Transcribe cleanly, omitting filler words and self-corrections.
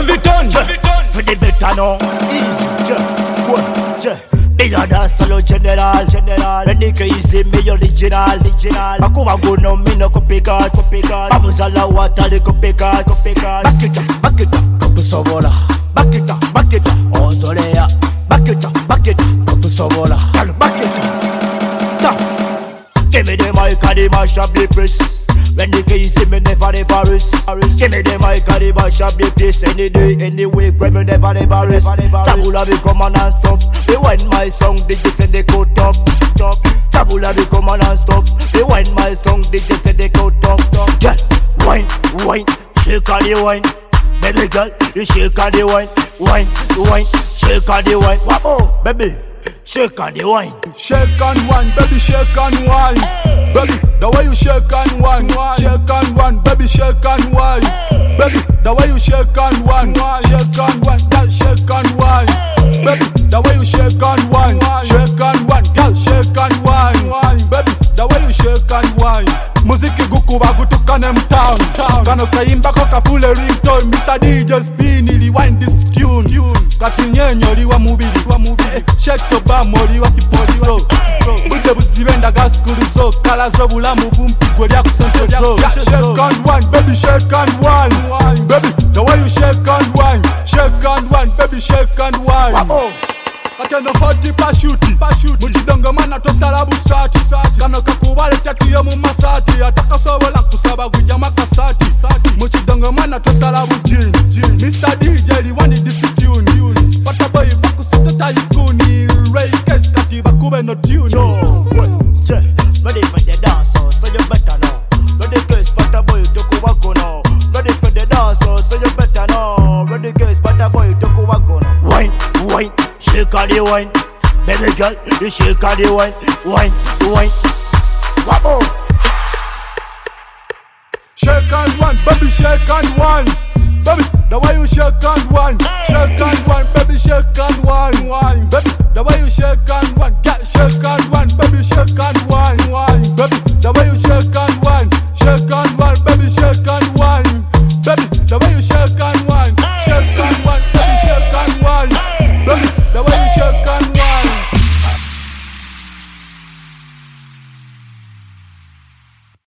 Cheviton, for the better now. Easy, me a dance solo general. When the crazy me original. Bakuwa go no me no copycat. Bavuzala water the copycat. Back it up, kusobola. Back it up, Ozolea. Back it up, kusobola. Back it up. Give me the mic and the mash up the press. When the case me never rest. Give me the mic and the mash up the place. Any day, any week, when me never rest. Tabula be come on and stop. They want my song, they just say they go top. Tabula be come on and stop. They want my song, they just say they go top. Girl, wine, shake on the wine. Baby girl, you shake on the wine. Wine, shake on the wine. Wabo, baby. Shake on the wine. Shake and wine, baby, shake and wine. Hey. Baby, the way you shake and wine. Shake and wine, baby, shake and wine. Hey. Baby, the way you shake and wine. Shake and wine, girl, shake and wine. Hey. Baby, the way you shake and wine. Shake and wine, girl, shake and wine. Baby, the way you shake and wine. Muziki gukuba gutukane mtown. Kano kaimba koka fule ringtone. Mr. DJ spin ili wind this tune. Kati nyenyo liwa mubili. Shake to bam oliwa kipoli so. Bude buzibenda gaskulu so. Kala zo bulamu bumpi gwelia kusente so. Shake and wine, baby, shake and wine. Baby, the way you shake and wine. Shake and wine, baby, shake and wine. Kateno hoti pashuti. Mujidongo mana tosala busati. Kano kakubale tatiyo mu masati. Ataka sobola kusaba gujya makasati. Mujidongo mana tosala bujini. Mr. DJ liwani disi tune. Pata boy bakusita tayikuni. Ray kes kati bakube no tune. Ready for the dance, so you better know. Ready case pata boy toku wako now. Ready for the dance, so you better know. Ready case pata boy toku wako now. Wine, shake on the wine. Baby girl, you shake on the wine. Wine. Wabo. Shake and wine, baby, shake and wine. Baby, the way you shake and wine. Shake and wine, baby, shake and wine.